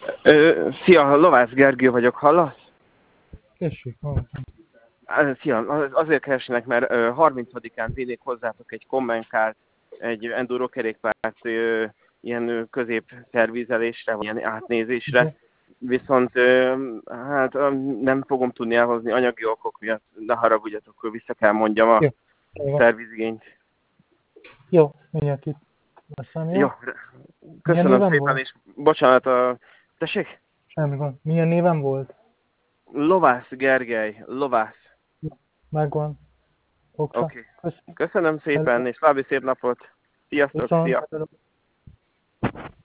Szia, Lovász Gergő vagyok, hallasz? Tessék, hallgatom. Szia, azért keresnek, mert 30-án vinnék hozzátok egy kommenkárt, egy enduro kerékpárt ilyen középszervizelésre, vagy ilyen átnézésre. Viszont hát nem fogom tudni elhozni anyagi okok miatt, ne haragudjatok, vissza kell mondjam a szervizigényt. Jó, mindjárt itt veszem, jó? Jó, köszönöm néven szépen, volt? és bocsánat, tessék? Semmi gond. Milyen néven volt? Lovász Gergely, Lovász. Megvan. Oké. Köszönöm szépen, és további szép napot. Sziasztok, szia!